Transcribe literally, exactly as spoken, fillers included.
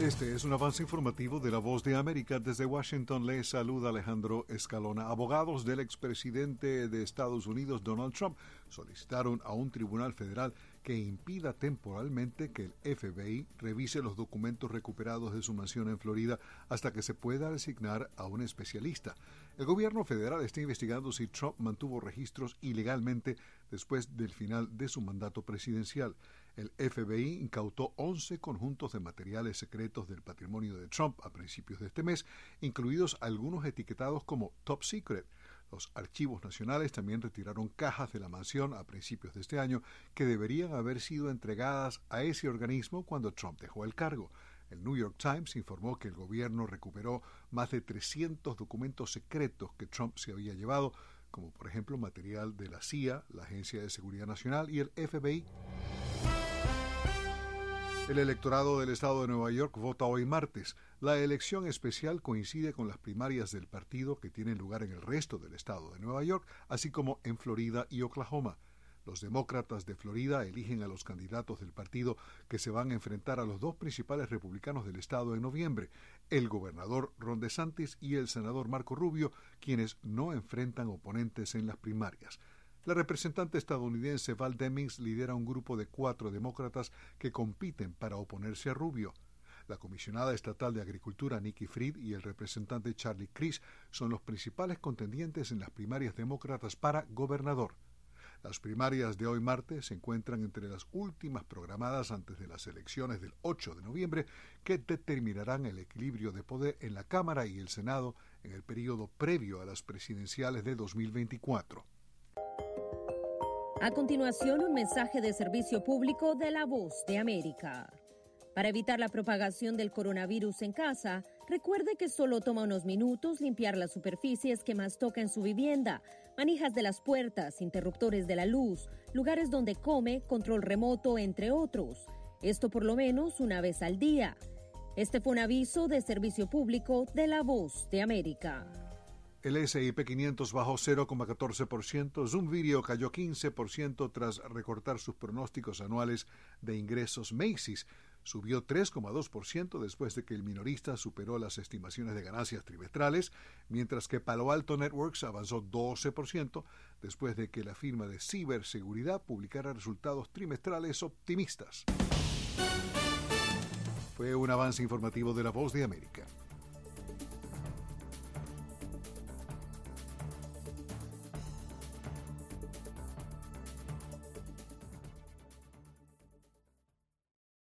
Este es un avance informativo de La Voz de América. Desde Washington les saluda Alejandro Escalona. Abogados del expresidente de Estados Unidos, Donald Trump, solicitaron a un tribunal federal que impida temporalmente que el F B I revise los documentos recuperados de su mansión en Florida hasta que se pueda designar a un especialista. El gobierno federal está investigando si Trump mantuvo registros ilegalmente después del final de su mandato presidencial. El F B I incautó once conjuntos de materiales secretos del patrimonio de Trump a principios de este mes, incluidos algunos etiquetados como Top Secret. Los archivos nacionales también retiraron cajas de la mansión a principios de este año que deberían haber sido entregadas a ese organismo cuando Trump dejó el cargo. El New York Times informó que el gobierno recuperó más de trescientos documentos secretos que Trump se había llevado, como por ejemplo material de la C I A, la Agencia de Seguridad Nacional y el F B I. El electorado del estado de Nueva York vota hoy martes. La elección especial coincide con las primarias del partido que tienen lugar en el resto del estado de Nueva York, así como en Florida y Oklahoma. Los demócratas de Florida eligen a los candidatos del partido que se van a enfrentar a los dos principales republicanos del estado en noviembre, el gobernador Ron DeSantis y el senador Marco Rubio, quienes no enfrentan oponentes en las primarias. La representante estadounidense Val Demings lidera un grupo de cuatro demócratas que compiten para oponerse a Rubio. La comisionada estatal de Agricultura Nikki Fried y el representante Charlie Crist son los principales contendientes en las primarias demócratas para gobernador. Las primarias de hoy martes se encuentran entre las últimas programadas antes de las elecciones del ocho de noviembre que determinarán el equilibrio de poder en la Cámara y el Senado en el período previo a las presidenciales de dos mil veinticuatro. A continuación, un mensaje de servicio público de La Voz de América. Para evitar la propagación del coronavirus en casa, recuerde que solo toma unos minutos limpiar las superficies que más toca en su vivienda, manijas de las puertas, interruptores de la luz, lugares donde come, control remoto, entre otros. Esto por lo menos una vez al día. Este fue un aviso de servicio público de La Voz de América. El ese y pe quinientos bajó cero coma catorce por ciento, Zoom Video cayó quince por ciento tras recortar sus pronósticos anuales de ingresos. Macy's subió tres coma dos por ciento después de que el minorista superó las estimaciones de ganancias trimestrales, mientras que Palo Alto Networks avanzó doce por ciento después de que la firma de ciberseguridad publicara resultados trimestrales optimistas. Fue un avance informativo de La Voz de América.